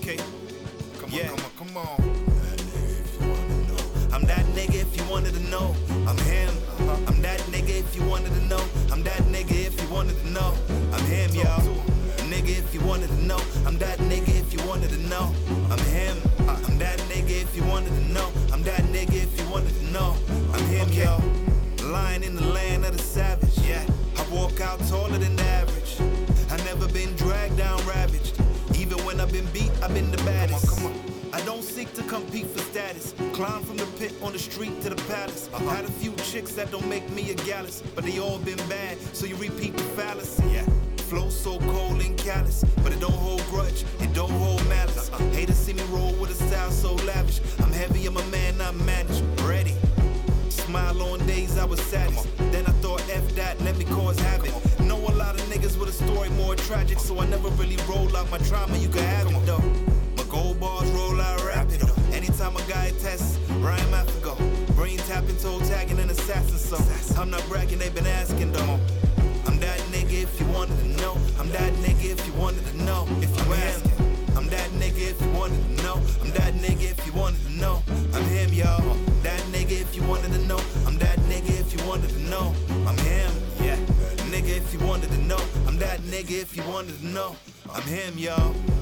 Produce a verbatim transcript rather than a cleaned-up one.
Okay. Come Yeah. on, come on, come on. I'm that nigga if you wanted to know. I'm him. I'm that nigga if you wanted to know. I'm that nigga if you wanted to know. I'm him, y'all. Nigga if you wanted to know. I'm that nigga if you wanted to know. I'm him. I'm that nigga if you wanted to know. I'm that nigga if you wanted to know. I'm him, y'all. Lying in the land of the savage. Yeah. I walk out taller than the average. I never been dragged down ravaged. Even when I've been beat, I've been the baddest. Come on, come on. I don't seek to compete for status. Climb from the pit on the street to the palace. I've had a few chicks that don't make me a gallus, but they all been bad, so you repeat the fallacy. Yeah. Flow so cold and callous, but it don't hold grudge, it don't hold malice. Haters see me roll with a style so lavish. I'm heavy, I'm a man, not managed. Ready. Smile on days I was saddest. Then I thought F that, let me cause havoc. Know a lot of niggas with a story more tragic, so I never really roll out my trauma, you can have it though. My gold bars roll out rapid. Anytime a guy tests, rhyme I have to go. Brain tapping, toe tagging, and assassin, so I'm not bragging, they been asking though. I'm that nigga if you wanted to know. I'm that nigga if you wanted to know. If you asking, I'm that nigga if you wanted to know. I'm that nigga if you wanted to know. I'm him, y'all. That nigga if you wanted to know. I'm that nigga if you wanted to know. I'm him, yeah. Nigga if you wanted to know. I'm that nigga if you wanted to know. I'm him, y'all.